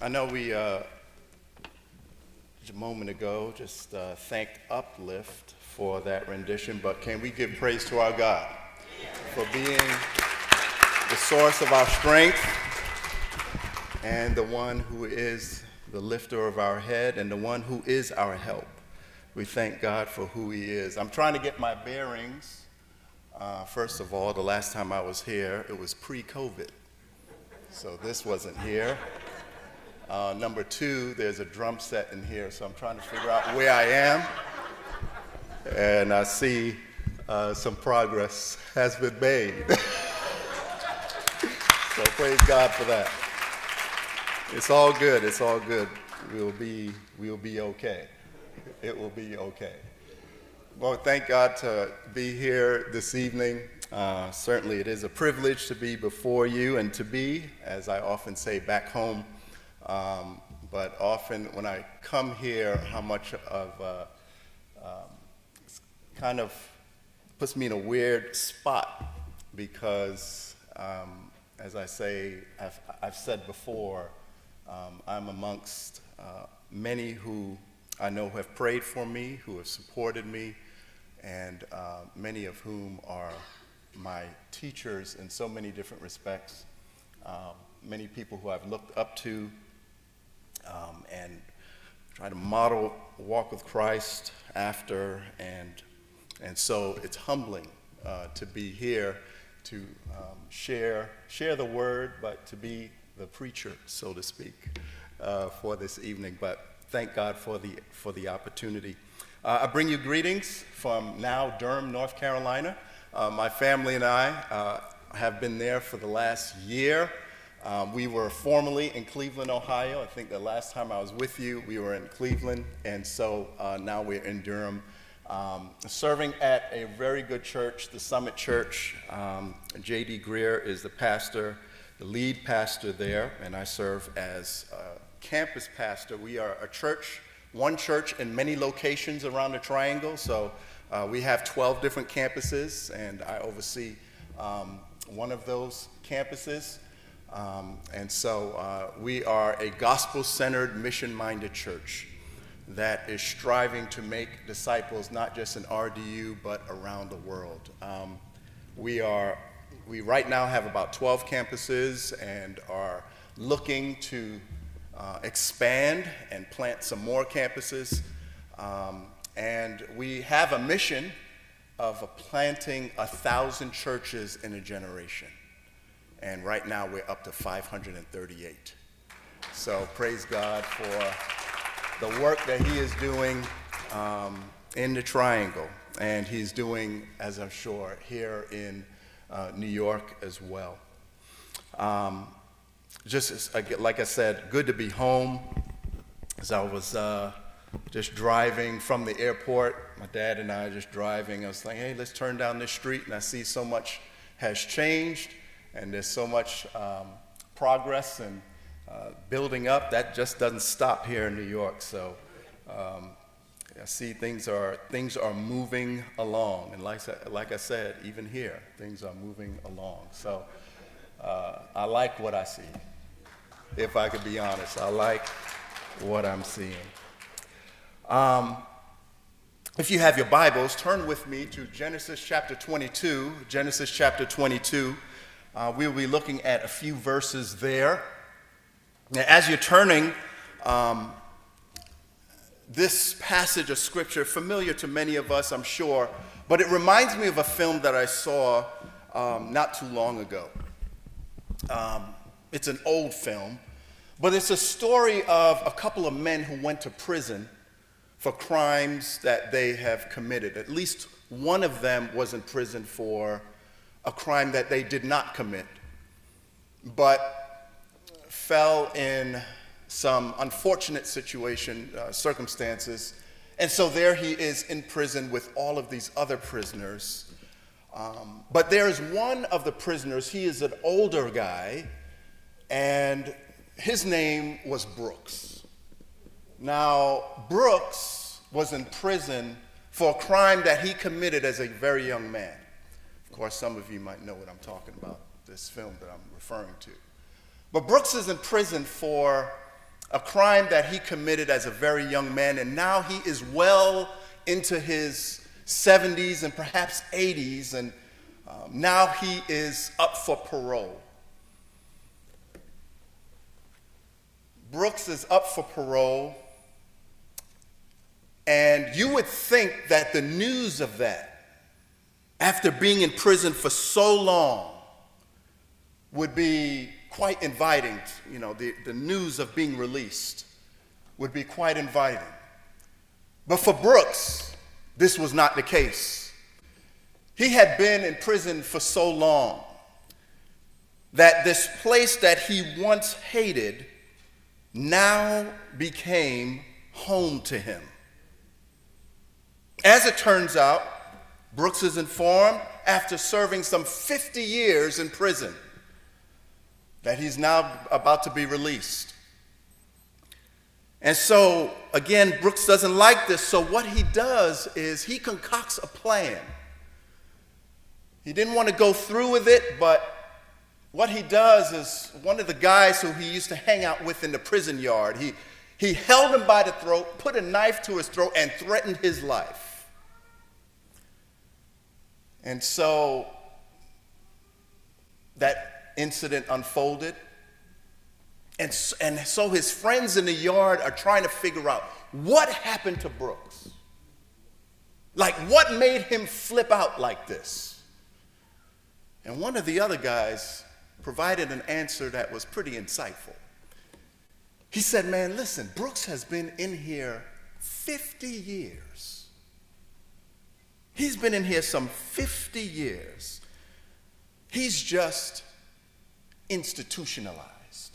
I know we, just a moment ago, just thanked Uplift for that rendition, but can we give praise to our God for being the source of our strength and the one who is the lifter of our head and the one who is our help. We thank God for who he is. I'm trying to get my bearings. First of all, the last time I was here, it was pre-COVID, so this wasn't here. Number two, there's a drum set in here, so I'm trying to figure out where I am. And I see some progress has been made. So praise God for that. It's all good, it's all good. We'll be okay. It will be okay. Well, thank God to be here this evening. Certainly it is a privilege to be before you and to be, as I often say, back home. But often when I come here, how much of kind of puts me in a weird spot because, as I say, I've said before, I'm amongst many who I know have prayed for me, who have supported me, and many of whom are my teachers in so many different respects. Many people who I've looked up to and try to model walk with Christ after, and so it's humbling to be here to share the word, but to be the preacher, so to speak, for this evening. But thank God for the opportunity. I bring you greetings from now Durham, North Carolina. My family and I have been there for the last year. We were formerly in Cleveland, Ohio. I think the last time I was with you, we were in Cleveland, and so now we're in Durham, serving at a very good church, the Summit Church. J.D. Greer is the pastor, the lead pastor there, and I serve as campus pastor. We are a church, one church in many locations around the Triangle, so we have 12 different campuses, and I oversee one of those campuses. And so we are a gospel-centered, mission-minded church that is striving to make disciples not just in RDU, but around the world. We right now have about 12 campuses and are looking to expand and plant some more campuses. And we have a mission of planting 1,000 churches in a generation. And right now we're up to 538. So praise God for the work that he is doing in the Triangle. And he's doing, as I'm sure, here in New York as well. Just like I said, good to be home. As I was just driving from the airport, my dad and I just driving, I was like, hey, let's turn down this street, and I see so much has changed. And there's so much progress and building up that just doesn't stop here in New York. So I see things are moving along, and like I said, even here things are moving along. So I like what I see. If I could be honest, I like what I'm seeing. If you have your Bibles, turn with me to Genesis chapter 22. Genesis chapter 22. We'll be looking at a few verses there. Now, as you're turning, this passage of scripture, familiar to many of us, I'm sure, but it reminds me of a film that I saw not too long ago. It's an old film, but it's a story of a couple of men who went to prison for crimes that they have committed. At least one of them was in prison for a crime that they did not commit, but fell in some unfortunate circumstances, and so there he is in prison with all of these other prisoners. But there is one of the prisoners, he is an older guy, and his name was Brooks. Now, Brooks was in prison for a crime that he committed as a very young man. Of course, some of you might know what I'm talking about, this film that I'm referring to. But Brooks is in prison for a crime that he committed as a very young man, and now he is well into his 70s and perhaps 80s, and now he is up for parole. Brooks is up for parole, and you would think that the news of that, after being in prison for so long, would be quite inviting. You know, the news of being released would be quite inviting. But for Brooks, this was not the case. He had been in prison for so long that this place that he once hated now became home to him. As it turns out, Brooks is informed, after serving some 50 years in prison, that he's now about to be released. And so, again, Brooks doesn't like this, so what he does is he concocts a plan. He didn't want to go through with it, but what he does is, one of the guys who he used to hang out with in the prison yard, he held him by the throat, put a knife to his throat, and threatened his life. And so that incident unfolded. And so his friends in the yard are trying to figure out what happened to Brooks. Like, what made him flip out like this? And one of the other guys provided an answer that was pretty insightful. He said, man, listen, Brooks has been in here 50 years. He's been in here some 50 years. He's just institutionalized.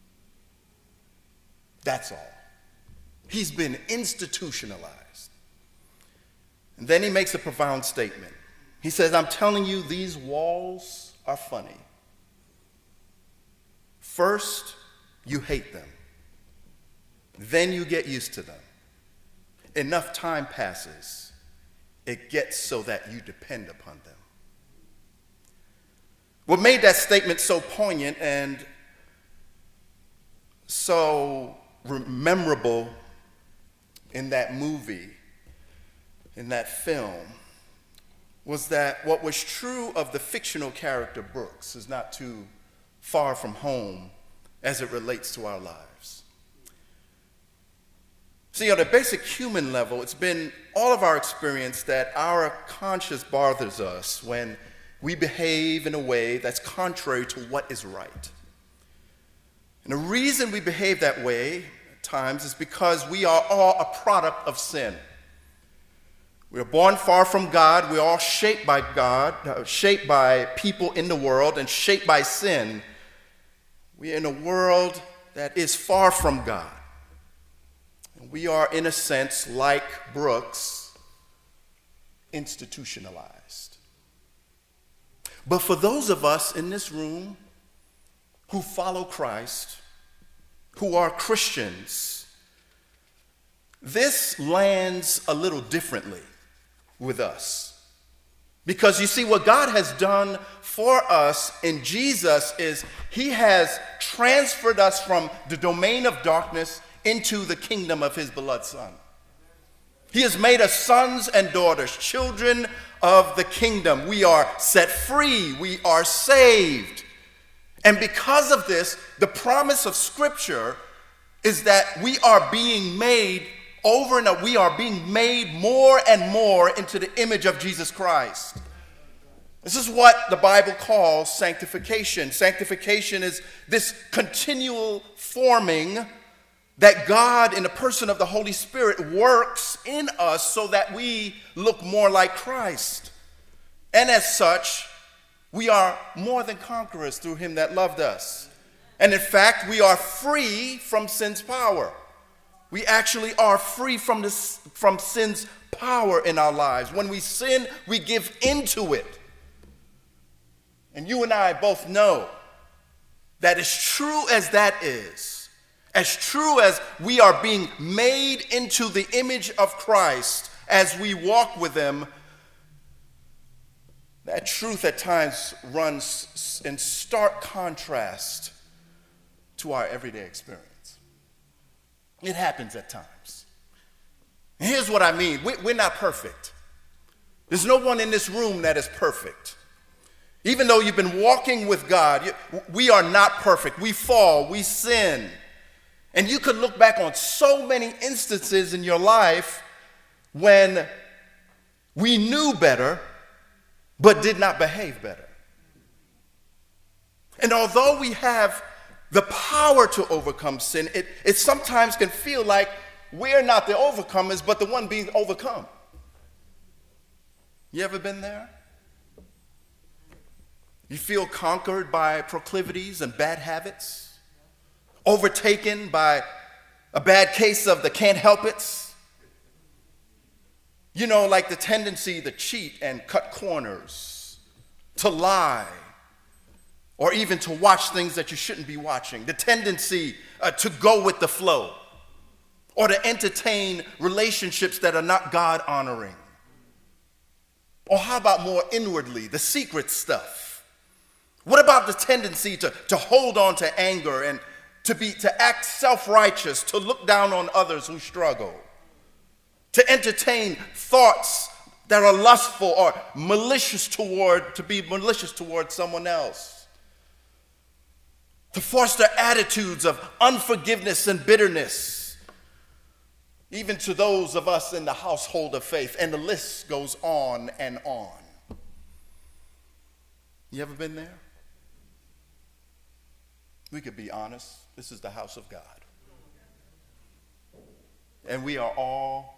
That's all. He's been institutionalized. And then he makes a profound statement. He says, I'm telling you, these walls are funny. First, you hate them. Then you get used to them. Enough time passes, it gets so that you depend upon them. What made that statement so poignant and so memorable in that movie, in that film, was that what was true of the fictional character Brooks is not too far from home as it relates to our lives. See, on a basic human level, it's been all of our experience that our conscience bothers us when we behave in a way that's contrary to what is right. And the reason we behave that way at times is because we are all a product of sin. We are born far from God. We're all shaped by God, shaped by people in the world, and shaped by sin. We are in a world that is far from God. And we are, in a sense, like Brooks, institutionalized. But for those of us in this room who follow Christ, who are Christians, this lands a little differently with us. Because you see, what God has done for us in Jesus is he has transferred us from the domain of darkness into the kingdom of his beloved Son. He has made us sons and daughters, children of the kingdom. We are set free. We are saved. And because of this, the promise of Scripture is that we are being made over and over. We are being made more and more into the image of Jesus Christ. This is what the Bible calls sanctification. Sanctification is this continual forming that God, in the person of the Holy Spirit, works in us so that we look more like Christ. And as such, we are more than conquerors through him that loved us. And in fact, we are free from sin's power. We actually are free from sin's power in our lives. When we sin, we give into it. And you and I both know that as true as that is, as true as we are being made into the image of Christ as we walk with him, that truth at times runs in stark contrast to our everyday experience. It happens at times. And here's what I mean. We're not perfect. There's no one in this room that is perfect. Even though you've been walking with God, we are not perfect. We fall, we sin. And you could look back on so many instances in your life when we knew better, but did not behave better. And although we have the power to overcome sin, it sometimes can feel like we're not the overcomers, but the one being overcome. You ever been there? You feel conquered by proclivities and bad habits, overtaken by a bad case of the can't help it's. You know, like the tendency to cheat and cut corners, to lie, or even to watch things that you shouldn't be watching. The tendency to go with the flow, or to entertain relationships that are not God-honoring. Or how about more inwardly, the secret stuff? What about the tendency to hold on to anger and to act self-righteous, to look down on others who struggle, to entertain thoughts that are lustful or malicious to be malicious towards someone else, to foster attitudes of unforgiveness and bitterness, even to those of us in the household of faith, and the list goes on and on. You ever been there? We could be honest. This is the house of God. And we are all,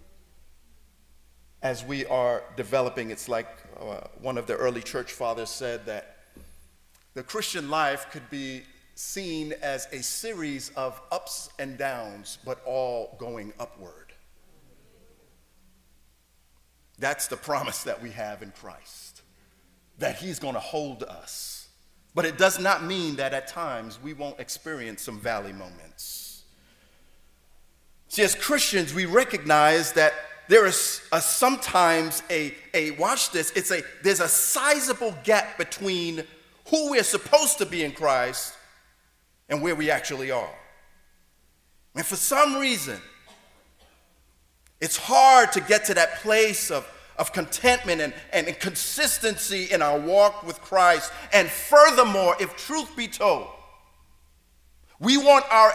as we are developing, it's like one of the early church fathers said that the Christian life could be seen as a series of ups and downs, but all going upward. That's the promise that we have in Christ, that he's going to hold us. But it does not mean that at times we won't experience some valley moments. See, as Christians, we recognize that there is sometimes watch this, there's a sizable gap between who we're supposed to be in Christ and where we actually are. And for some reason, it's hard to get to that place of contentment and consistency in our walk with Christ. And furthermore, if truth be told, we want our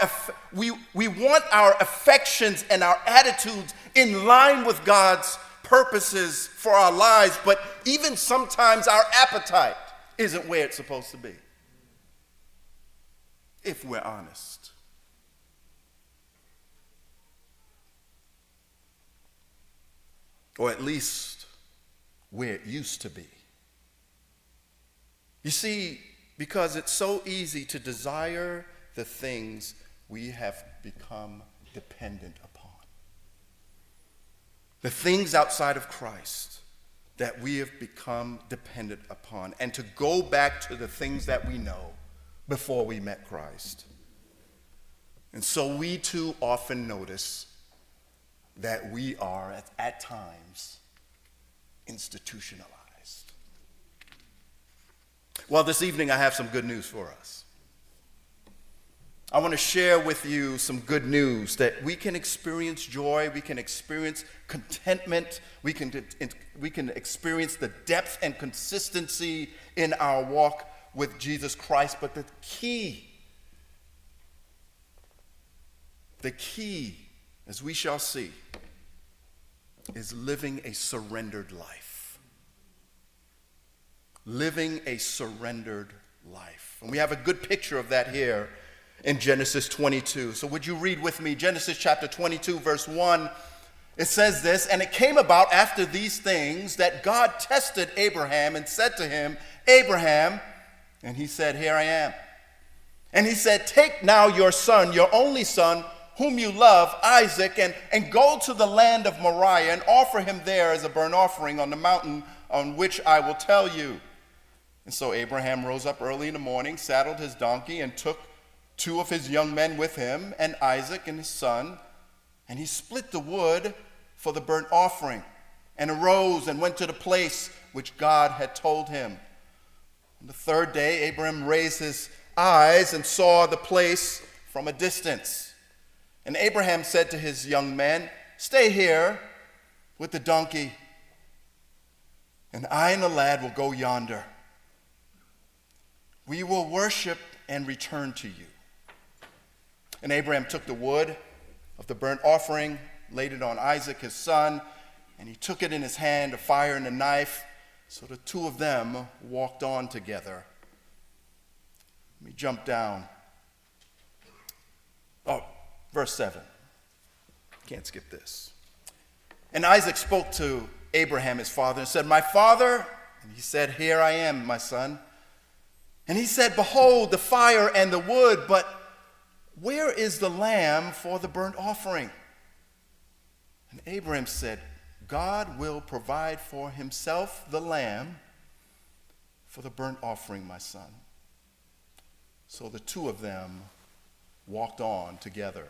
affections and our attitudes in line with God's purposes for our lives, but even sometimes our appetite isn't where it's supposed to be, if we're honest. Or at least where it used to be. You see, because it's so easy to desire the things we have become dependent upon. The things outside of Christ that we have become dependent upon, and to go back to the things that we know before we met Christ. And so we too often notice that we are at times institutionalized. Well, this evening I have some good news for us. I want to share with you some good news that we can experience joy, we can experience contentment, we can experience the depth and consistency in our walk with Jesus Christ. But the key, as we shall see, is living a surrendered life. Living a surrendered life. And we have a good picture of that here in Genesis 22. So would you read with me Genesis chapter 22, verse 1. It says this, "And it came about after these things that God tested Abraham and said to him, 'Abraham,' and he said, 'Here I am.' And he said, 'Take now your son, your only son, whom you love, Isaac, and go to the land of Moriah and offer him there as a burnt offering on the mountain on which I will tell you.' And so Abraham rose up early in the morning, saddled his donkey, and took 2 of his young men with him, and Isaac and his son, and he split the wood for the burnt offering, and arose and went to the place which God had told him. On the 3rd day, Abraham raised his eyes and saw the place from a distance. And Abraham said to his young men, "Stay here with the donkey, and I and the lad will go yonder. We will worship and return to you." And Abraham took the wood of the burnt offering, laid it on Isaac his son, and he took it in his hand, a fire and a knife. So the two of them walked on together. Let me jump down. Verse 7. Can't skip this. And Isaac spoke to Abraham his father and said, "My father?" And he said, "Here I am, my son." And he said, "Behold, the fire and the wood, but where is the lamb for the burnt offering?" And Abraham said, "God will provide for himself the lamb for the burnt offering, my son." So the two of them walked on together.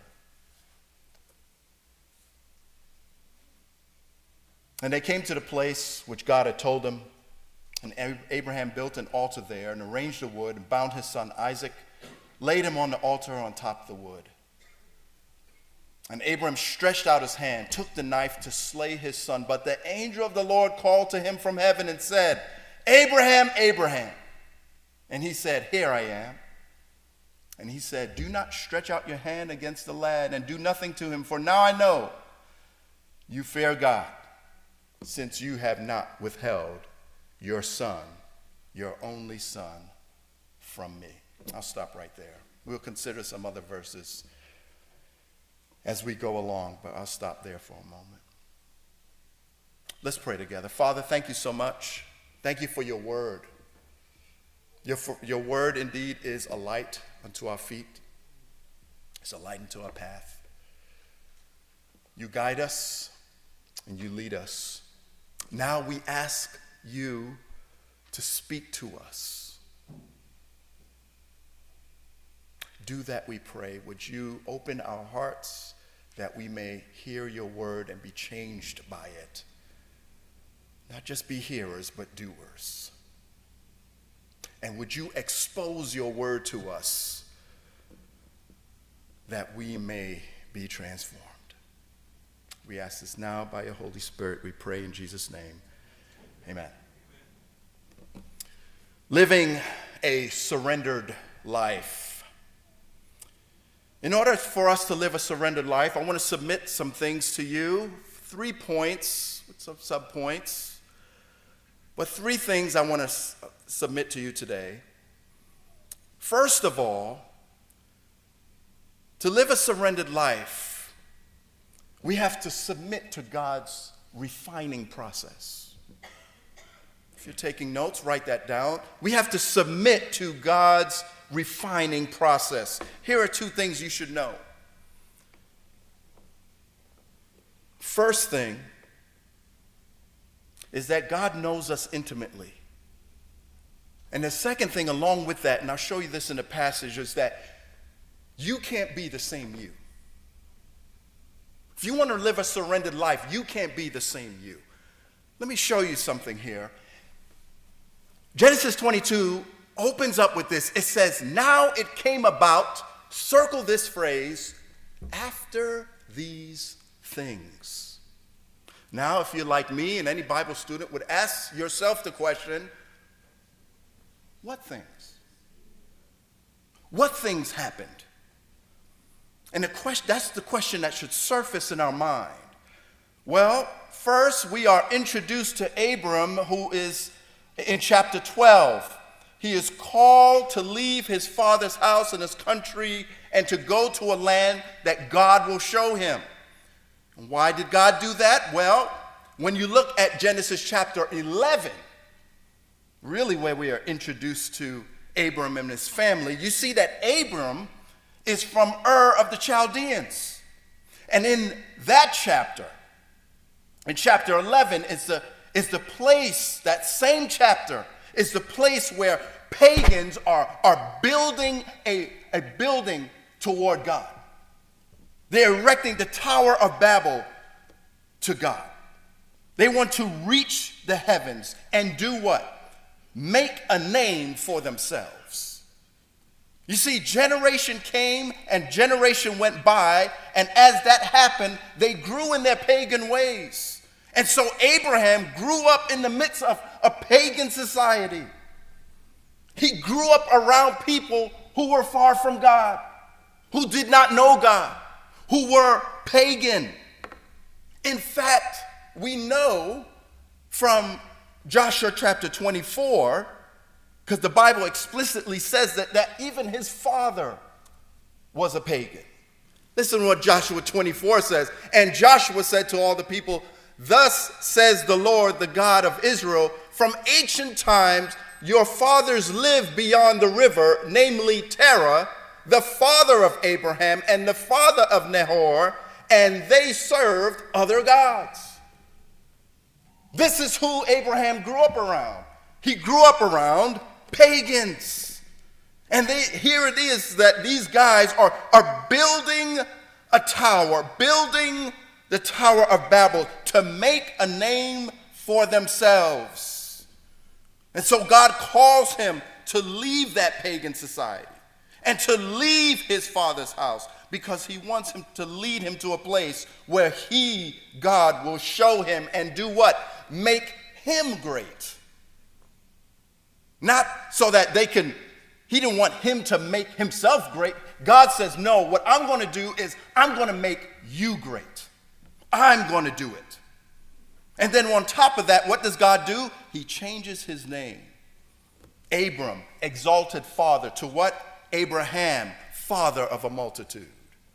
And they came to the place which God had told them. And Abraham built an altar there and arranged the wood and bound his son Isaac, laid him on the altar on top of the wood. And Abraham stretched out his hand, took the knife to slay his son. But the angel of the Lord called to him from heaven and said, "Abraham, Abraham." And he said, "Here I am." And he said, "Do not stretch out your hand against the lad and do nothing to him, for now I know you fear God, since you have not withheld your son, your only son, from me." I'll stop right there. We'll consider some other verses as we go along, but I'll stop there for a moment. Let's pray together. Father, thank you so much. Thank you for your word. Your word indeed is a light unto our feet. It's a light unto our path. You guide us and you lead us. Now we ask you to speak to us. Do that, we pray. Would you open our hearts that we may hear your word and be changed by it? Not just be hearers, but doers. And would you expose your word to us that we may be transformed? We ask this now by your Holy Spirit. We pray in Jesus' name. Amen. Living a surrendered life. In order for us to live a surrendered life, I want to submit some things to you. 3 points with some subpoints. But 3 things I want to submit to you today. First of all, to live a surrendered life, we have to submit to God's refining process. If you're taking notes, write that down. We have to submit to God's refining process. Here are 2 things you should know. First thing is that God knows us intimately. And the second thing along with that, and I'll show you this in the passage, is that you can't be the same you. If you want to live a surrendered life, you can't be the same you. Let me show you something here. Genesis 22 opens up with this. It says, "Now it came about," circle this phrase, "after these things." Now, if you're like me and any Bible student would ask yourself the question, what things? What things happened? And that's the question that should surface in our mind. Well, first we are introduced to Abram, who is in chapter 12. He is called to leave his father's house and his country and to go to a land that God will show him. And why did God do that? Well, when you look at Genesis chapter 11, really where we are introduced to Abram and his family, you see that Abram is from Ur of the Chaldeans. And in that chapter, in chapter 11, is the place, that same chapter, is the place where pagans are building a building toward God. They're erecting the Tower of Babel to God. They want to reach the heavens and do what? Make a name for themselves. You see, generation came and generation went by, and as that happened, they grew in their pagan ways. And so Abraham grew up in the midst of a pagan society. He grew up around people who were far from God, who did not know God, who were pagan. In fact, we know from Joshua chapter 24, because the Bible explicitly says that even his father was a pagan. Listen to what Joshua 24 says. And Joshua said to all the people, "Thus says the Lord, the God of Israel, from ancient times your fathers lived beyond the river, namely Terah, the father of Abraham and the father of Nahor, and they served other gods." This is who Abraham grew up around. He grew up around pagans. And here it is that these guys are building a tower, building the Tower of Babel to make a name for themselves. And so God calls him to leave that pagan society and to leave his father's house, because he wants him to lead him to a place where he, God, will show him and do what? Make him great. Not so that he didn't want him to make himself great. God says, no, what I'm going to do is I'm going to make you great. I'm going to do it. And then on top of that, what does God do? He changes his name. Abram, exalted father, to what? Abraham, father of a multitude.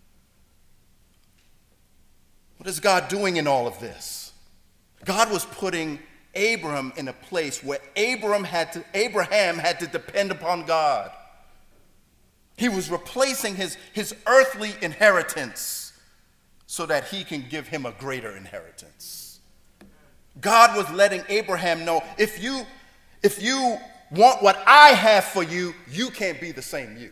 What is God doing in all of this? God was putting Abram in a place where Abraham had to depend upon God. He was replacing his earthly inheritance so that he can give him a greater inheritance. God was letting Abraham know, if you want what I have for you, you can't be the same you.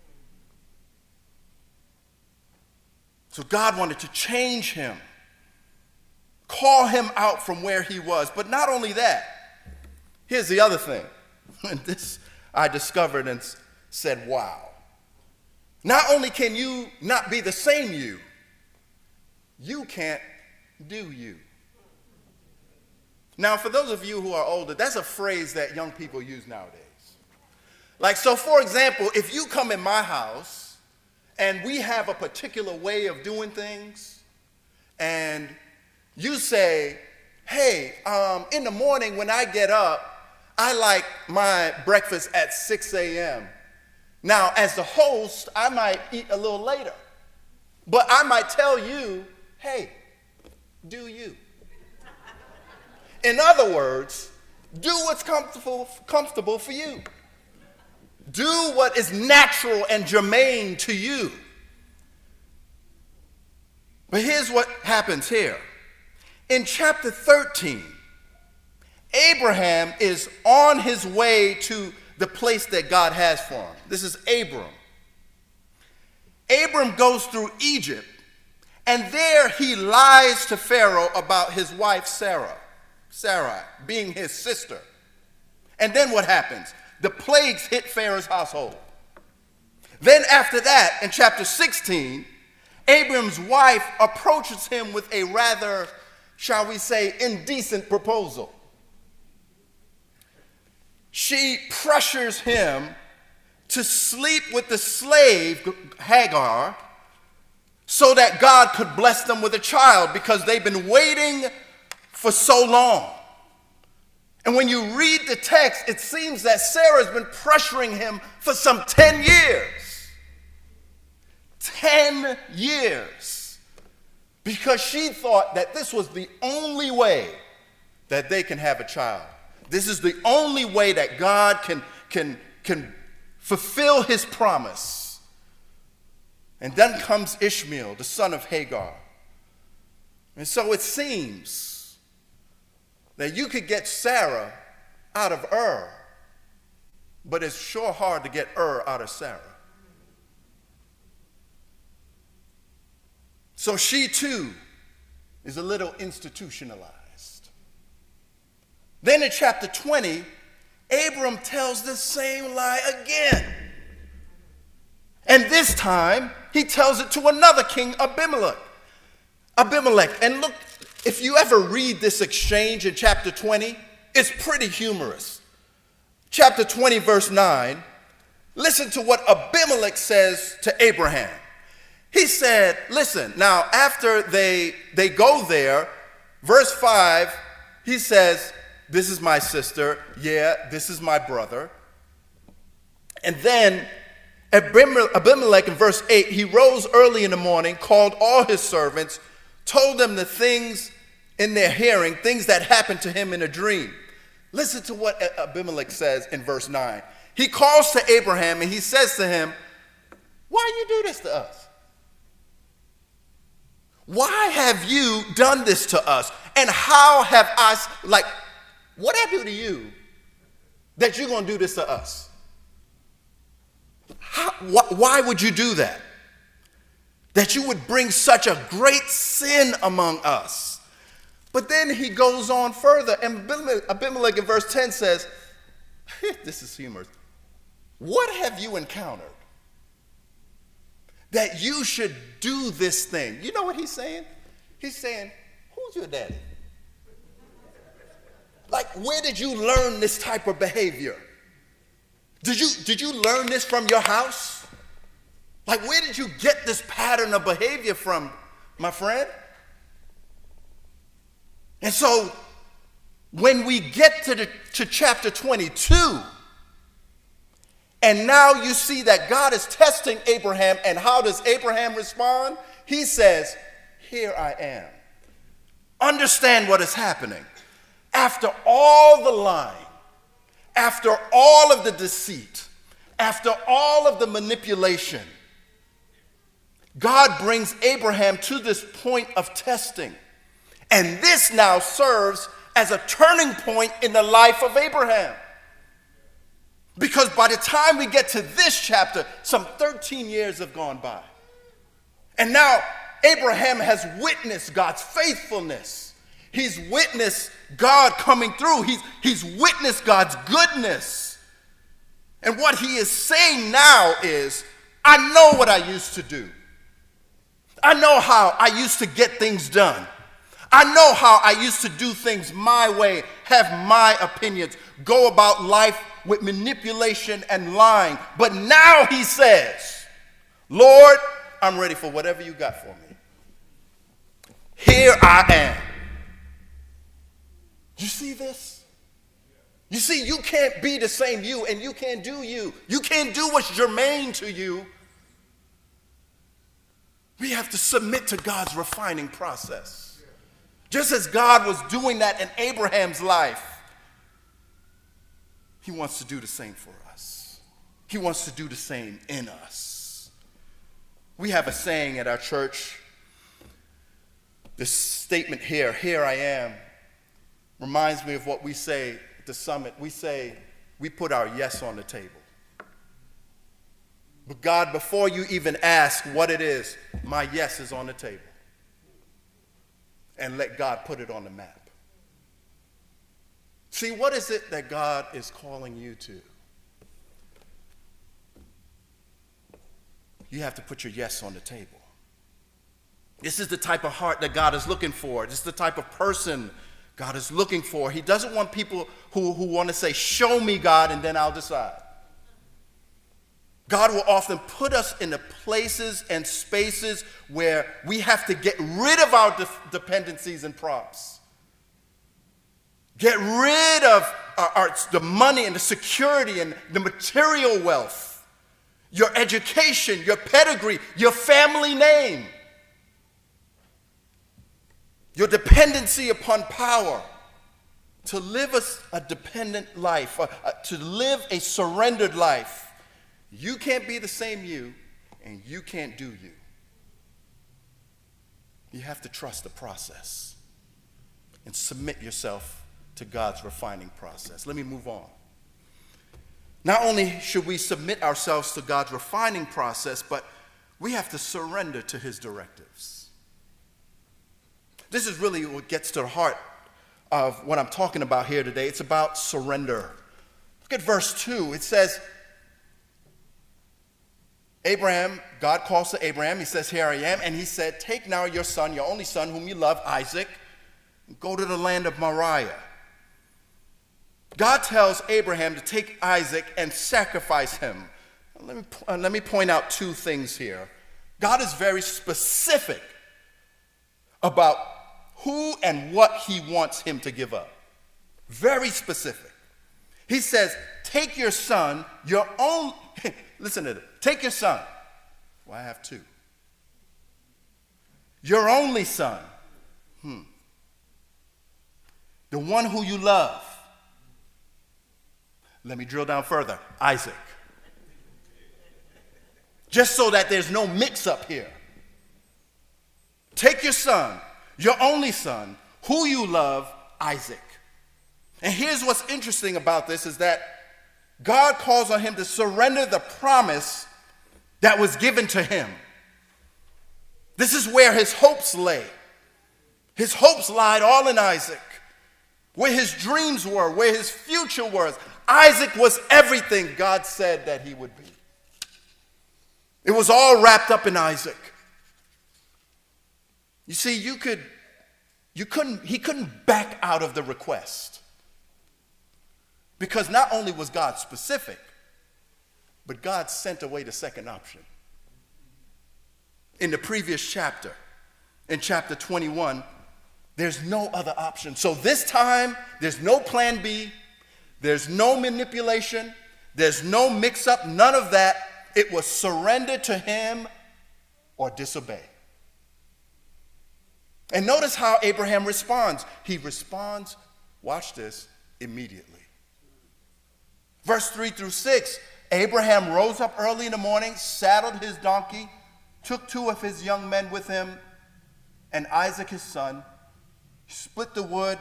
So God wanted to change him, call him out from where he was. But not only that, here's the other thing. And this I discovered and said, wow. Not only can you not be the same you can't do you. Now, for those of you who are older, that's a phrase that young people use nowadays. Like, so for example, if you come in my house and we have a particular way of doing things, and you say, hey, in the morning when I get up, I like my breakfast at 6 a.m. Now, as the host, I might eat a little later. But I might tell you, hey, do you. In other words, do what's comfortable for you. Do what is natural and germane to you. But here's what happens here. In chapter 13, Abraham is on his way to the place that God has for him. This is Abram. Abram goes through Egypt, and there he lies to Pharaoh about his wife Sarai being his sister. And then what happens? The plagues hit Pharaoh's household. Then after that, in chapter 16, Abram's wife approaches him with a rather, shall we say, indecent proposal. She pressures him to sleep with the slave, Hagar, so that God could bless them with a child, because they've been waiting for so long. And when you read the text, it seems that Sarah's been pressuring him for some 10 years. 10 years. Because she thought that this was the only way that they can have a child. This is the only way that God can fulfill his promise. And then comes Ishmael, the son of Hagar. And so it seems that you could get Sarah out of Ur, but it's sure hard to get Ur out of Sarah. So she too is a little institutionalized. Then in chapter 20, Abram tells the same lie again. And this time, he tells it to another king, Abimelech. And look, if you ever read this exchange in chapter 20, it's pretty humorous. Chapter 20, verse 9, listen to what Abimelech says to Abraham. He said, listen, now after they go there, verse 5, he says, this is my sister, yeah, this is my brother. And then Abimelech in verse 8, he rose early in the morning, called all his servants, told them the things in their hearing, things that happened to him in a dream. Listen to what Abimelech says in verse 9. He calls to Abraham and he says to him, why you do this to us? Why have you done this to us? And how have I, like, what I do to you that you're going to do this to us? Why would you do that? That you would bring such a great sin among us. But then he goes on further, and Abimelech in verse 10 says, this is humorous. What have you encountered that you should do this thing? You know what he's saying? He's saying, who's your daddy? Like, where did you learn this type of behavior? Did you learn this from your house? Like, where did you get this pattern of behavior from, my friend? And so, when we get to chapter 22, and now you see that God is testing Abraham, and how does Abraham respond? He says, here I am. Understand what is happening. After all the lying, after all of the deceit, after all of the manipulation, God brings Abraham to this point of testing. And this now serves as a turning point in the life of Abraham. Because by the time we get to this chapter, some 13 years have gone by. And now Abraham has witnessed God's faithfulness. He's witnessed God coming through. He's witnessed God's goodness. And what he is saying now is, I know what I used to do. I know how I used to get things done. I know how I used to do things my way, have my opinions, go about life with manipulation and lying. But now he says, Lord, I'm ready for whatever you got for me. Here I am. You see this? You see, you can't be the same you, and you can't do you. You can't do what's germane to you. We have to submit to God's refining process. Just as God was doing that in Abraham's life, he wants to do the same for us. He wants to do the same in us. We have a saying at our church, this statement here I am, reminds me of what we say at the summit. We say, we put our yes on the table. But God, before you even ask what it is, my yes is on the table. And let God put it on the map. See, what is it that God is calling you to? You have to put your yes on the table. This is the type of heart that God is looking for. This is the type of person God is looking for. He doesn't want people who want to say, show me, God, and then I'll decide. God will often put us in the places and spaces where we have to get rid of our dependencies and props. Get rid of the money and the security and the material wealth, your education, your pedigree, your family name, your dependency upon power, to live a dependent life, to live a surrendered life. You can't be the same you, and you can't do you. You have to trust the process and submit yourself to God's refining process. Let me move on. Not only should we submit ourselves to God's refining process, but we have to surrender to his directives. This is really what gets to the heart of what I'm talking about here today. It's about surrender. Look at verse 2. It says, Abraham, God calls to Abraham. He says, here I am. And he said, take now your son, your only son, whom you love, Isaac, and go to the land of Moriah. God tells Abraham to take Isaac and sacrifice him. Let me point out two things here. God is very specific about who and what he wants him to give up. Very specific. He says, take your son, your own, listen to this, take your son. Well, I have two. Your only son, the one who you love. Let me drill down further, Isaac. Just so that there's no mix-up here. Take your son, your only son, who you love, Isaac. And here's what's interesting about this is that God calls on him to surrender the promise that was given to him. This is where his hopes lay. His hopes lied all in Isaac. Where his dreams were, where his future was. Isaac was everything God said that he would be. It was all wrapped up in Isaac. You see, he couldn't back out of the request. Because not only was God specific, but God sent away the second option. In the previous chapter, in chapter 21, there's no other option. So this time, there's no plan B, there's no manipulation, there's no mix-up, none of that. It was surrender to him or disobey. And notice how Abraham responds. He responds, watch this, immediately. Verse 3 through 6, Abraham rose up early in the morning, saddled his donkey, took two of his young men with him, and Isaac his son, split the wood.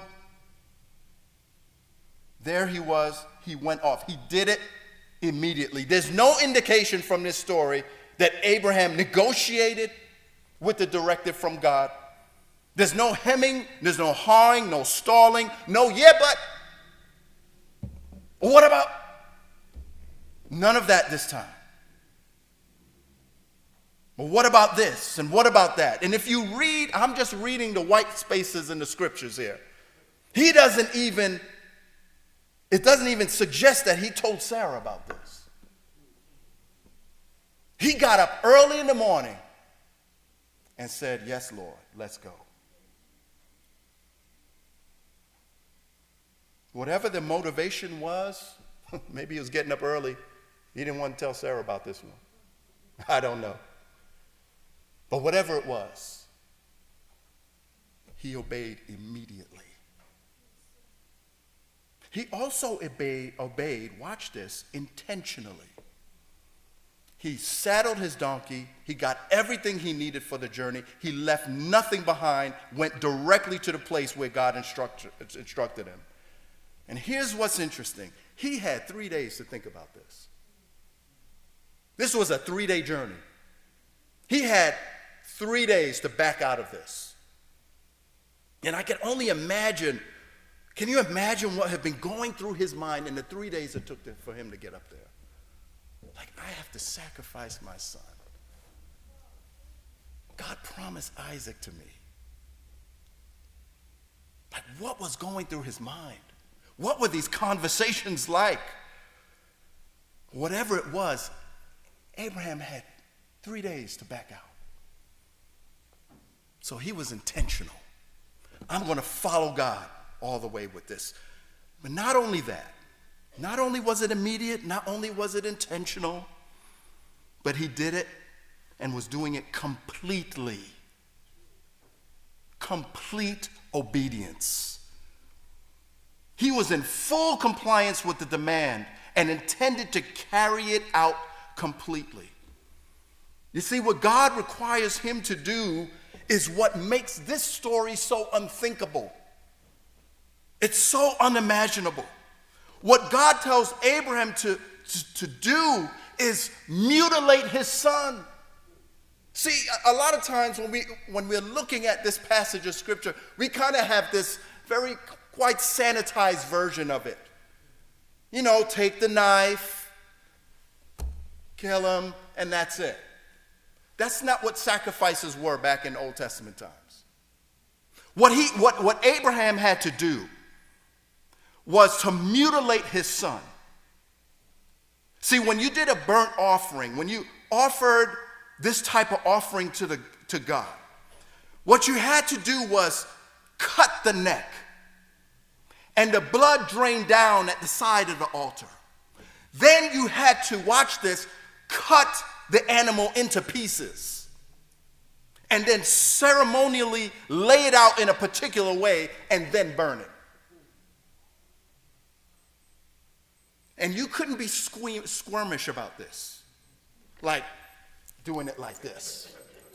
There he was, he went off. He did it immediately. There's no indication from this story that Abraham negotiated with the directive from God. There's no hemming, there's no hawing, no stalling, no yeah, but what about? None of that this time. Well, what about this and what about that? And if you read, I'm just reading the white spaces in the scriptures here. It doesn't even suggest that he told Sarah about this. He got up early in the morning and said, yes, Lord, let's go. Whatever the motivation was, maybe he was getting up early. He didn't want to tell Sarah about this one. I don't know. But whatever it was, he obeyed immediately. He also obeyed, watch this, intentionally. He saddled his donkey. He got everything he needed for the journey. He left nothing behind, went directly to the place where God instructed him. And here's what's interesting. He had 3 days to think about this. This was a 3-day journey. He had 3 days to back out of this. And I can only imagine, can you imagine what had been going through his mind in the 3 days it took for him to get up there? Like, I have to sacrifice my son. God promised Isaac to me. Like, what was going through his mind? What were these conversations like? Whatever it was, Abraham had 3 days to back out. So he was intentional. I'm going to follow God all the way with this. But not only that, not only was it immediate, not only was it intentional, but he did it and was doing it completely. Complete obedience. He was in full compliance with the demand and intended to carry it out completely. You see, what God requires him to do is what makes this story so unthinkable. It's so unimaginable. What God tells Abraham to do is mutilate his son. See, a lot of times when we're looking at this passage of scripture, we kind of have this very quite sanitized version of it. You know, take the knife, kill him, and that's it. That's not what sacrifices were back in Old Testament times. What Abraham had to do was to mutilate his son. See, when you did a burnt offering, when you offered this type of offering to God, what you had to do was cut the neck, and the blood drained down at the side of the altar. Then you had to, watch this, cut the animal into pieces and then ceremonially lay it out in a particular way and then burn it. And you couldn't be squirmish about this, like doing it like this,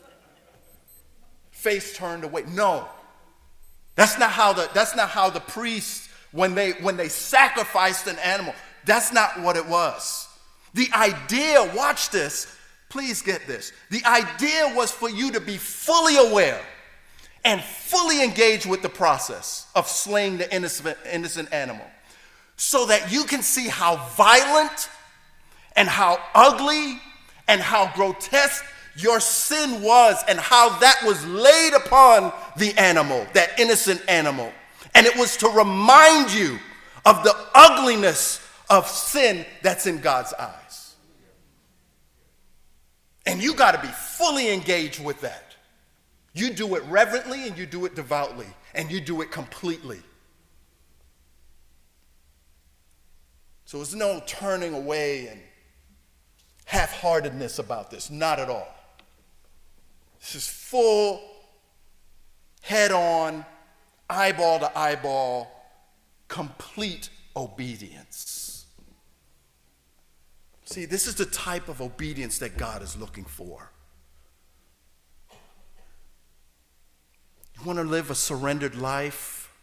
face turned away. No, that's not how the priests, when they sacrificed an animal, that's not what it was. The idea, watch this, please get this. The idea was for you to be fully aware and fully engaged with the process of slaying the innocent animal, so that you can see how violent and how ugly and how grotesque your sin was, and how that was laid upon the animal, that innocent animal. And it was to remind you of the ugliness of sin that's in God's eyes. And you got to be fully engaged with that. You do it reverently, and you do it devoutly, and you do it completely. So there's no turning away and half-heartedness about this, not at all. This is full, head-on, eyeball to eyeball, complete obedience. See, this is the type of obedience that God is looking for. You want to live a surrendered life?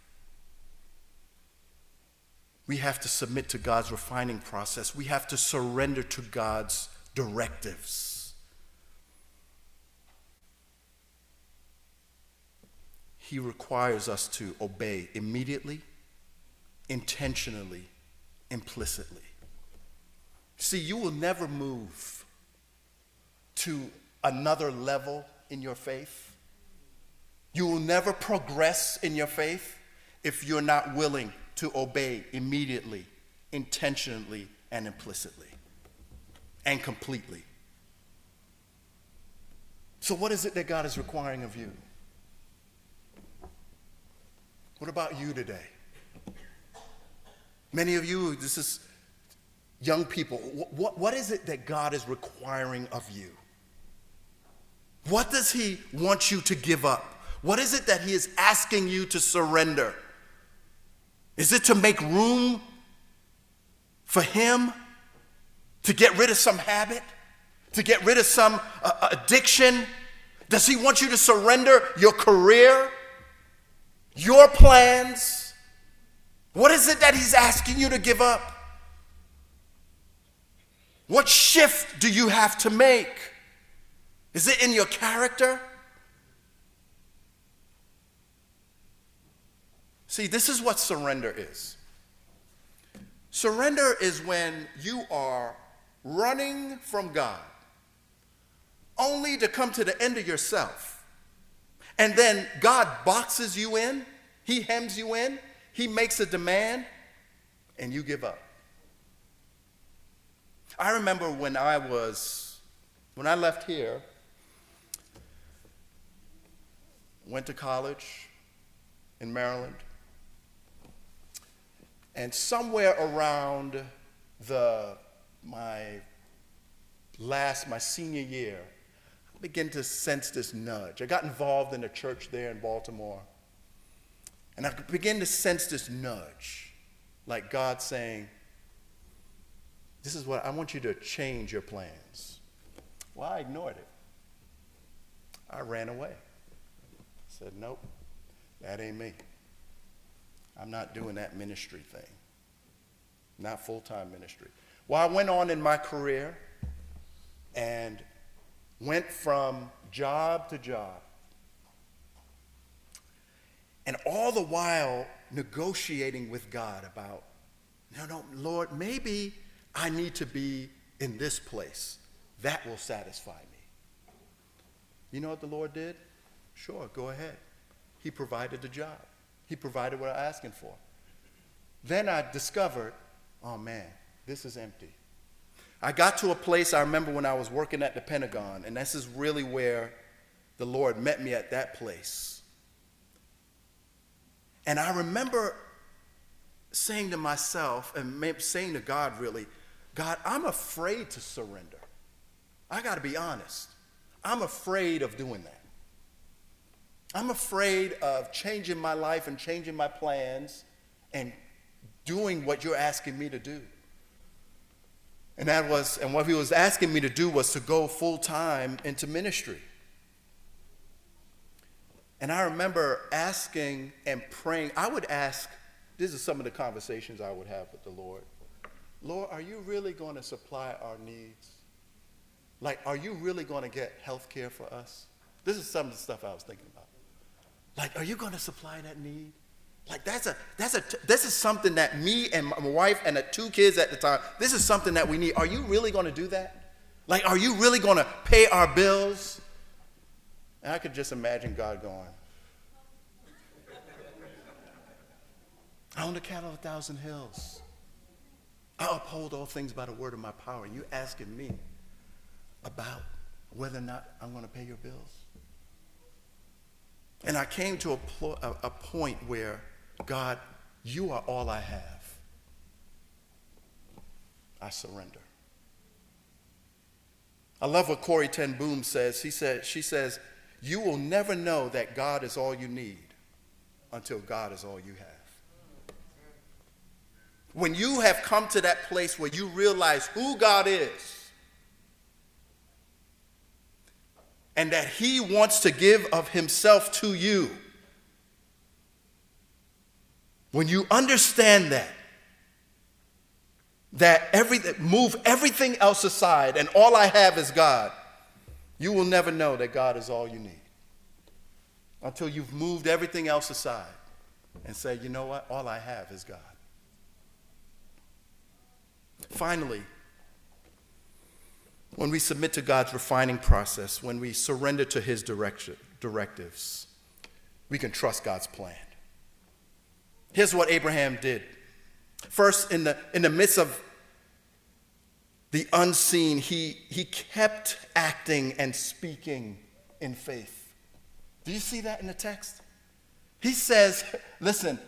We have to submit to God's refining process. We have to surrender to God's directives. He requires us to obey immediately, intentionally, implicitly. See, you will never move to another level in your faith. You will never progress in your faith if you're not willing to obey immediately, intentionally, and implicitly, and completely. So what is it that God is requiring of you? What about you today? Many of you, this is young people. What is it that God is requiring of you? What does He want you to give up? What is it that He is asking you to surrender? Is it to make room for Him? To get rid of some habit? To get rid of some addiction? Does He want you to surrender your career? Your plans? What is it that He's asking you to give up? What shift do you have to make? Is it in your character? See, this is what surrender is. Surrender is when you are running from God, only to come to the end of yourself. And then God boxes you in, He hems you in, He makes a demand, and you give up. I remember when I left here, went to college in Maryland, and somewhere around my senior year, I began to sense this nudge. I got involved in a church there in Baltimore, and I began to sense this nudge, like God saying, this is what I want you to change your plans. Well, I ignored it. I ran away. I said, nope, that ain't me. I'm not doing that ministry thing. Not full-time ministry. Well, I went on in my career and went from job to job. And all the while negotiating with God about, no, Lord, maybe I need to be in this place. That will satisfy me. You know what the Lord did? Sure, go ahead. He provided the job. He provided what I was asking for. Then I discovered, oh man, this is empty. I got to a place, I remember when I was working at the Pentagon, and this is really where the Lord met me at that place. And I remember saying to myself, and saying to God really, God, I'm afraid to surrender. I got to be honest. I'm afraid of doing that. I'm afraid of changing my life and changing my plans and doing what you're asking me to do. And what he was asking me to do was to go full time into ministry. And I remember asking and praying. I would ask, this is some of the conversations I would have with the Lord. Lord, are you really going to supply our needs? Like, are you really going to get health care for us? This is some of the stuff I was thinking about. Like, are you going to supply that need? Like, this is something that me and my wife and the 2 kids at the time, this is something that we need. Are you really going to do that? Like, are you really going to pay our bills? And I could just imagine God going, I own the cattle of 1,000 hills. I uphold all things by the word of my power. And you asking me about whether or not I'm going to pay your bills? And I came to a point where, God, you are all I have. I surrender. I love what Corrie ten Boom says. She says, you will never know that God is all you need until God is all you have. When you have come to that place where you realize who God is and that he wants to give of himself to you, when you understand move everything else aside and all I have is God, you will never know that God is all you need until you've moved everything else aside and say, you know what, all I have is God. Finally, when we submit to God's refining process, when we surrender to his directives, we can trust God's plan. Here's what Abraham did. First, in the midst of the unseen, he kept acting and speaking in faith. Do you see that in the text? He says, listen,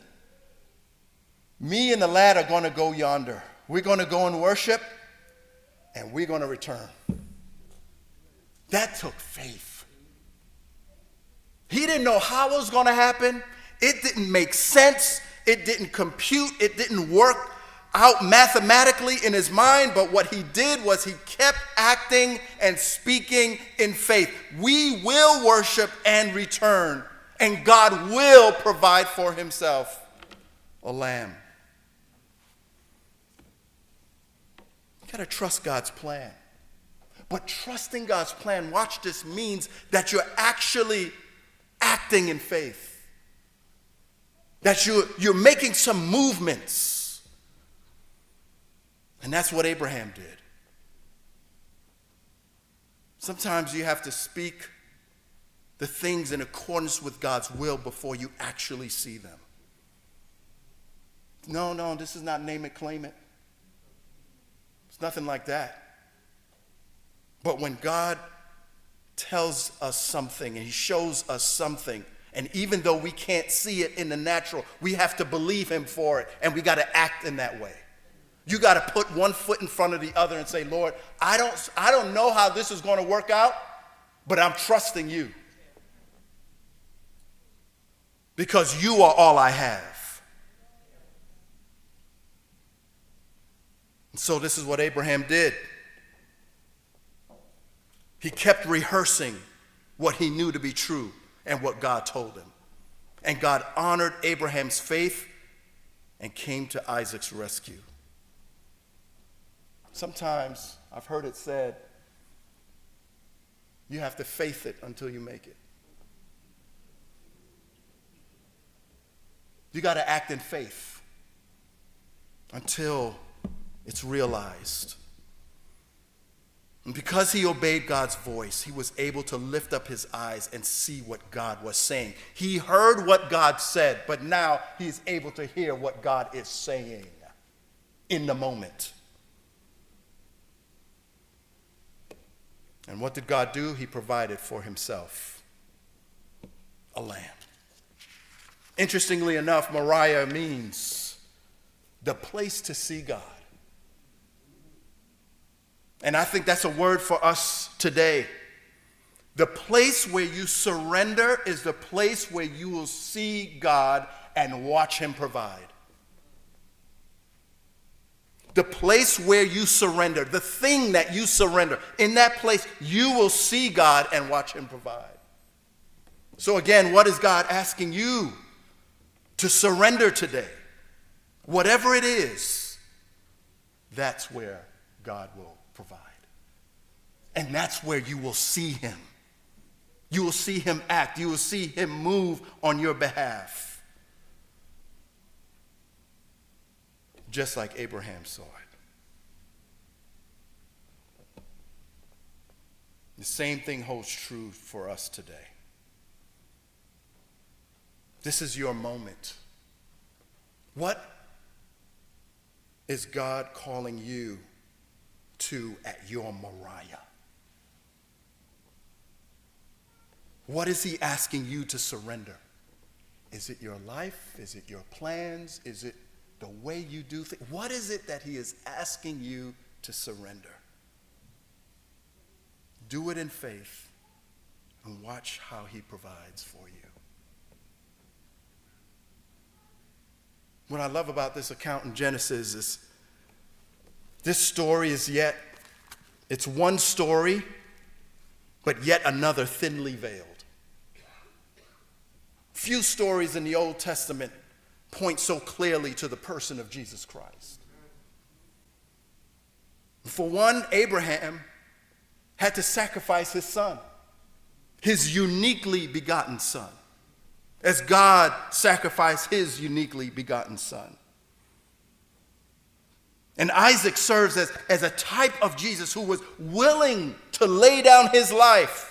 me and the lad are going to go yonder. We're going to go and worship, and we're going to return. That took faith. He didn't know how it was going to happen. It didn't make sense. It didn't compute. It didn't work out mathematically in his mind. But what he did was he kept acting and speaking in faith. We will worship and return, and God will provide for himself a lamb. You got to trust God's plan. But trusting God's plan, watch this, means that you're actually acting in faith. That you're making some movements. And that's what Abraham did. Sometimes you have to speak the things in accordance with God's will before you actually see them. No, this is not name it, claim it. It's nothing like that. But when God tells us something and he shows us something, and even though we can't see it in the natural, we have to believe him for it, and we got to act in that way. You got to put one foot in front of the other and say, Lord, I don't know how this is going to work out, but I'm trusting you. Because you are all I have. And so this is what Abraham did. He kept rehearsing what he knew to be true and what God told him. And God honored Abraham's faith and came to Isaac's rescue. Sometimes I've heard it said, you have to faith it until you make it. You got to act in faith until it's realized. And because he obeyed God's voice, he was able to lift up his eyes and see what God was saying. He heard what God said, but now he's able to hear what God is saying in the moment. And what did God do? He provided for himself a lamb. Interestingly enough, Moriah means the place to see God. And I think that's a word for us today. The place where you surrender is the place where you will see God and watch him provide. The place where you surrender, the thing that you surrender, in that place you will see God and watch him provide. So again, what is God asking you to surrender today? Whatever it is, that's where God will provide. And that's where you will see him. You will see him act. You will see him move on your behalf. Just like Abraham saw it. The same thing holds true for us today. This is your moment. What is God calling you to at your Moriah? What is he asking you to surrender? Is it your life? Is it your plans? Is it the way you do things? What is it that he is asking you to surrender? Do it in faith and watch how he provides for you. What I love about this account in Genesis is this story is it's one story, but yet another thinly veiled. Few stories in the Old Testament point so clearly to the person of Jesus Christ. For one, Abraham had to sacrifice his son, his uniquely begotten son, as God sacrificed his uniquely begotten son. And Isaac serves as a type of Jesus who was willing to lay down his life.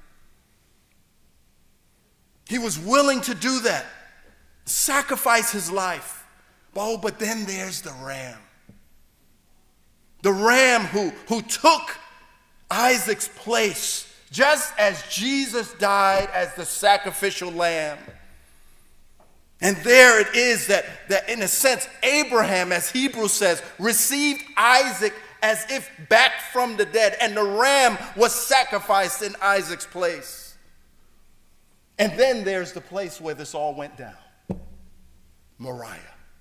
He was willing to do that, sacrifice his life. Oh, but then there's the ram. The ram who took Isaac's place, just as Jesus died as the sacrificial lamb. And there it is that in a sense, Abraham, as Hebrews says, received Isaac as if back from the dead, and the ram was sacrificed in Isaac's place. And then there's the place where this all went down, Moriah.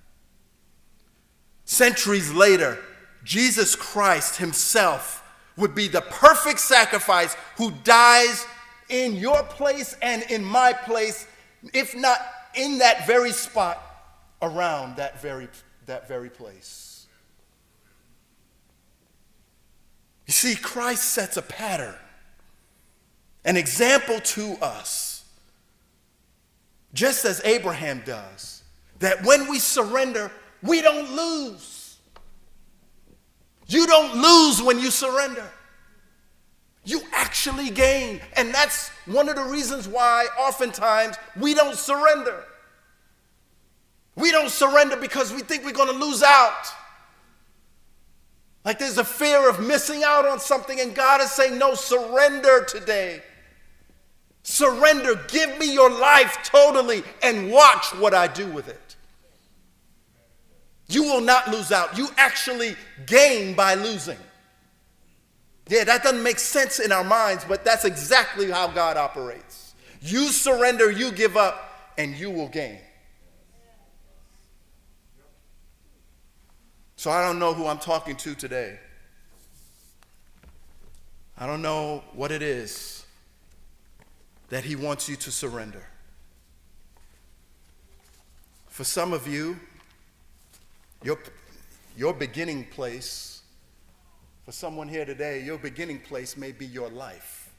Centuries later, Jesus Christ himself would be the perfect sacrifice who dies in your place and in my place, if not in that very spot, around that very place. You see, Christ sets a pattern, an example to us, just as Abraham does, that when we surrender, we don't lose. You don't lose when you surrender. You actually gain. And that's one of the reasons why oftentimes we don't surrender. We don't surrender because we think we're going to lose out. Like there's a fear of missing out on something, and God is saying, no, surrender today. Surrender, give me your life totally, and watch what I do with it. You will not lose out. You actually gain by losing. Yeah, that doesn't make sense in our minds, but that's exactly how God operates. You surrender, you give up, and you will gain. So I don't know who I'm talking to today. I don't know what it is that he wants you to surrender. For some of you, your beginning place, for someone here today, your beginning place may be your life.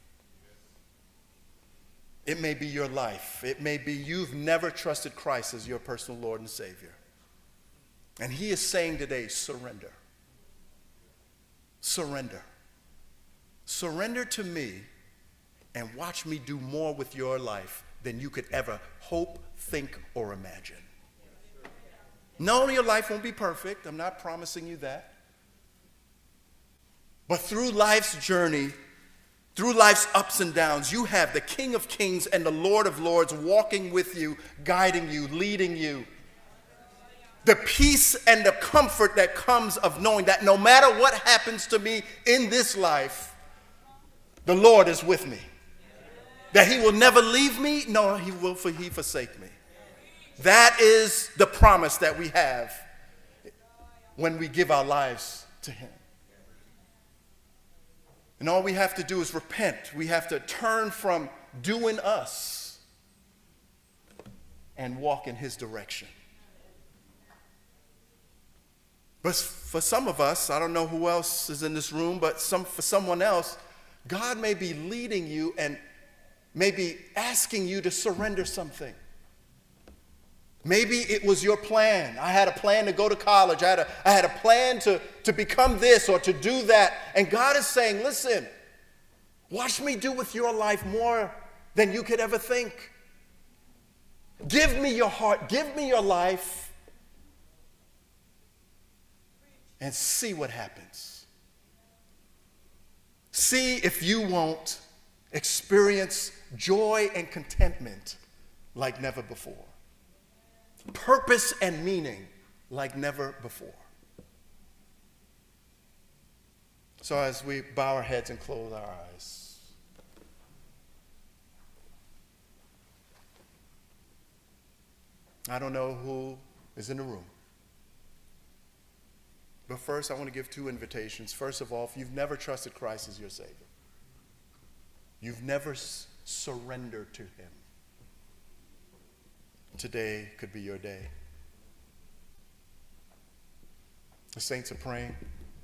It may be your life. It may be you've never trusted Christ as your personal Lord and Savior. And he is saying today, surrender. Surrender. Surrender to me and watch me do more with your life than you could ever hope, think, or imagine. No, your life won't be perfect. I'm not promising you that. But through life's journey, through life's ups and downs, you have the King of Kings and the Lord of Lords walking with you, guiding you, leading you. The peace and the comfort that comes of knowing that no matter what happens to me in this life, the Lord is with me. That he will never leave me, nor he will he forsake me. That is the promise that we have when we give our lives to him. And all we have to do is repent. We have to turn from doing us and walk in his direction. But for some of us, I don't know who else is in this room, but for someone else, God may be leading you and maybe asking you to surrender something. Maybe it was your plan. I had a plan to go to college. I had a plan to become this or to do that. And God is saying, listen, watch me do with your life more than you could ever think. Give me your heart. Give me your life. And see what happens. See if you won't experience joy and contentment like never before. Purpose and meaning like never before. So as we bow our heads and close our eyes, I don't know who is in the room. But first, I want to give two invitations. First of all, if you've never trusted Christ as your Savior, you've never surrendered to him, today could be your day. The saints are praying.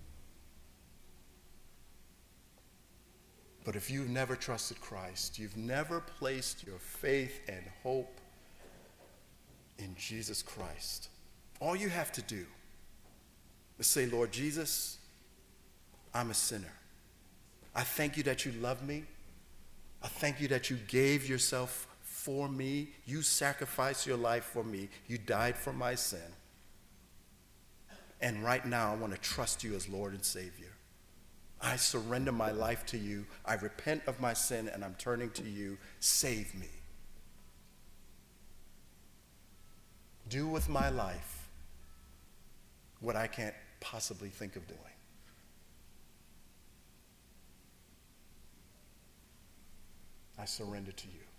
But if you've never trusted Christ, you've never placed your faith and hope in Jesus Christ, all you have to do is say, Lord Jesus, I'm a sinner. I thank you that you love me. I thank you that you gave yourself for me. You sacrificed your life for me. You died for my sin. And right now, I want to trust you as Lord and Savior. I surrender my life to you. I repent of my sin, and I'm turning to you. Save me. Do with my life what I can't possibly think of doing. I surrender to you.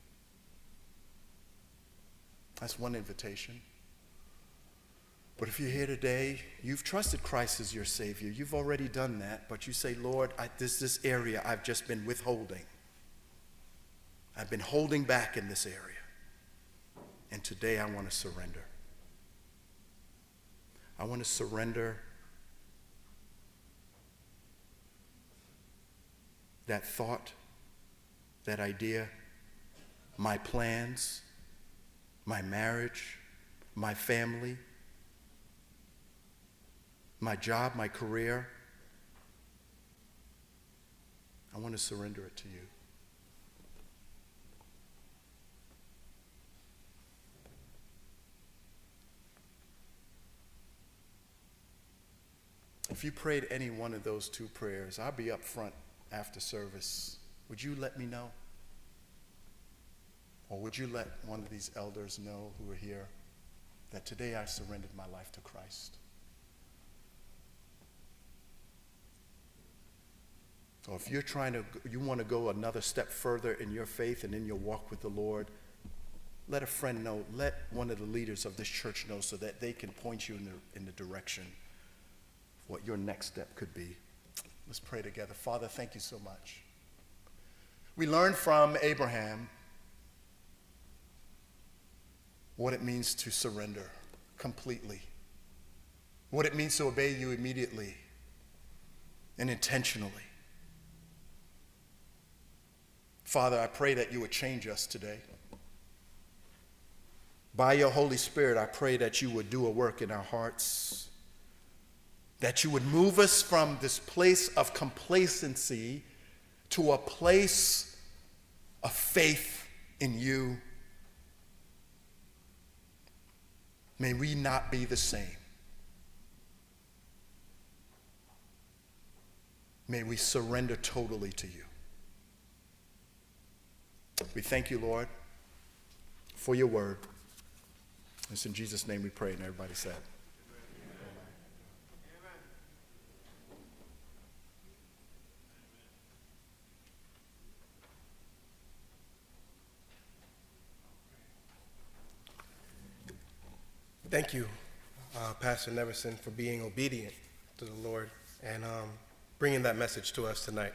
That's one invitation. But if you're here today, you've trusted Christ as your Savior. You've already done that, but you say, Lord, this area I've just been withholding. I've been holding back in this area. And today I want to surrender. I want to surrender that thought, that idea, my plans, my marriage, my family, my job, my career. I want to surrender it to you. If you prayed any one of those two prayers, I'll be up front after service. Would you let me know? Or would you let one of these elders know who are here that today I surrendered my life to Christ? Or if you're you want to go another step further in your faith and in your walk with the Lord, let a friend know, let one of the leaders of this church know so that they can point you in the direction of what your next step could be. Let's pray together. Father, thank you so much. We learned from Abraham what it means to surrender completely, what it means to obey you immediately and intentionally. Father, I pray that you would change us today. By your Holy Spirit, I pray that you would do a work in our hearts, that you would move us from this place of complacency to a place of faith in you, may we not be the same. May we surrender totally to you. We thank you, Lord, for your word. It's in Jesus' name we pray, and everybody said. Thank you, Pastor Neverson, for being obedient to the Lord and bringing that message to us tonight.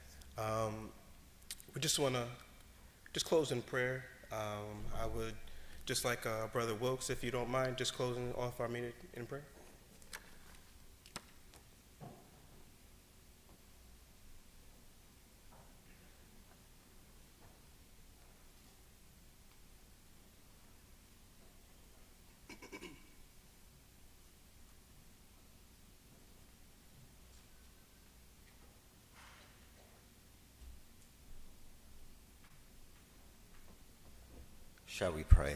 We just want to just close in prayer. I would just like Brother Wilkes, if you don't mind, just closing off our meeting in prayer. Shall we pray?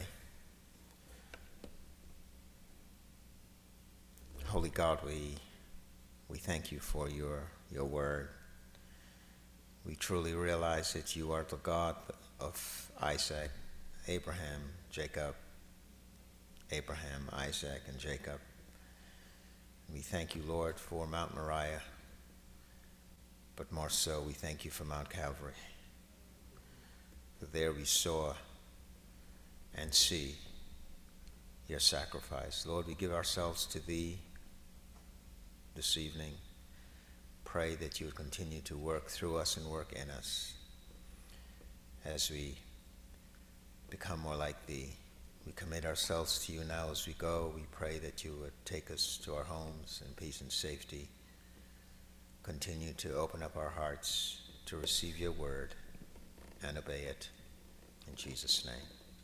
Holy God, we thank you for your word. We truly realize that you are the God of Isaac, Abraham, Jacob, Abraham, Isaac, and Jacob. We thank you, Lord, for Mount Moriah, but more so, we thank you for Mount Calvary. For there we saw and see your sacrifice. Lord, we give ourselves to thee this evening. Pray that you would continue to work through us and work in us as we become more like thee. We commit ourselves to you now as we go. We pray that you would take us to our homes in peace and safety. Continue to open up our hearts to receive your word and obey it. In Jesus' name.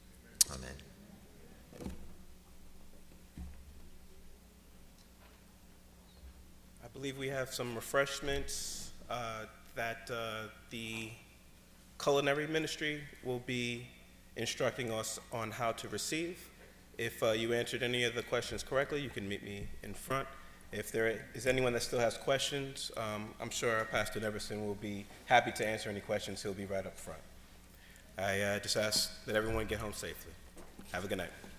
Amen. I believe we have some refreshments that the culinary ministry will be instructing us on how to receive. If you answered any of the questions correctly, you can meet me in front. If there is anyone that still has questions, I'm sure Pastor Neverson will be happy to answer any questions. He'll be right up front. I just ask that everyone get home safely. Have a good night.